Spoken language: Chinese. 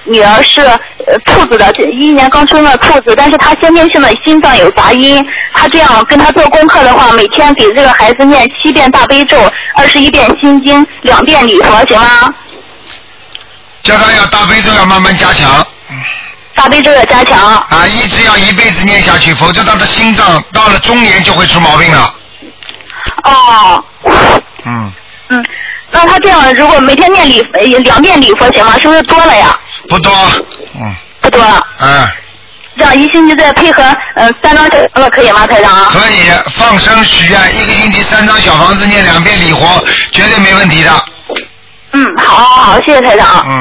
女儿是兔子的，11年刚出生的兔子，但是她先天性的心脏有杂音。她这样跟她做功课的话，每天给这个孩子念7遍大悲咒，21遍心经，2遍礼佛，行吗？ 叫他要大悲咒要慢慢加强。 大悲咒要加强。 啊，一直要一辈子念下去，否则他的心脏到了中年就会出毛病了。 哦。那他这样如果每天念2遍礼佛行吗？是不是多了呀？ 不多。 不多。这样1星期再配合3张小房子可以吗，台长？ 可以，放生许愿，1个星期3张小房子念2遍礼佛，绝对没问题的。 好，谢谢台长。